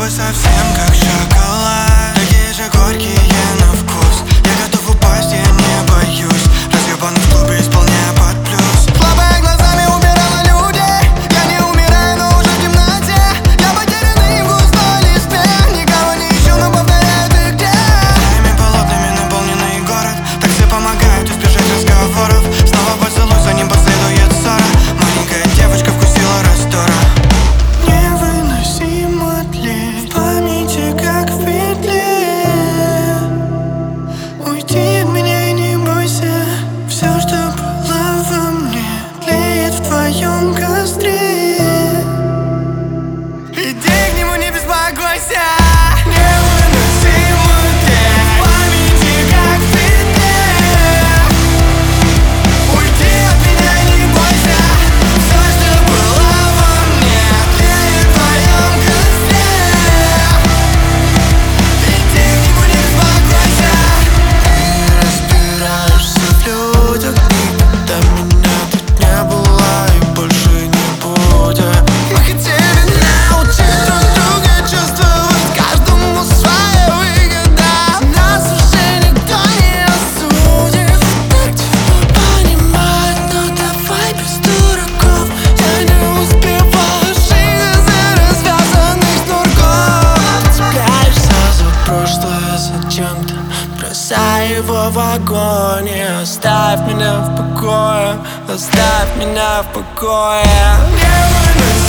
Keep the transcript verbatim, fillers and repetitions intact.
губы совсем как шоколад, такие же горькие на вкус. Я готов упасть, я не боюсь, разъебанный в клубе исполняя под плюс. Слабая глазами убирала людей, я не умираю, но уже в темноте. Я потерянный в густой листве, никого не ищу, но повторяю, ты где? Твоими полотнами наполненный город, такси помогают избежать разговоров. Снова поцелуй, за ним последует ссора. Маленькая девочка вкусила раздора. Невыносимо тлеет в памяти, как в петле. Уйди от меня и не бойся, все, что было во мне, тлеет в твоем костре. Иди к нему, не беспокойся. Невыносимо тлеет в памяти, как в петле. Уйди от меня и не бойся, все, что было во мне, тлеет в твоем костре. Иди к нему, не беспокойся. Ты разбираешься в людях, никогда меня тут не было и больше не будет. Мы хотели научить друг друга чувствовать каждому своя выгода. Нас уже никто не осудит. Так тяжело понимать, но давай без дураков. Я не успеваю жить за развязанных шнурков. Цепляешься за прошлое зачем-то, бросай его в огонь. И оставь меня в покое, оставь меня в покое. Невыносимо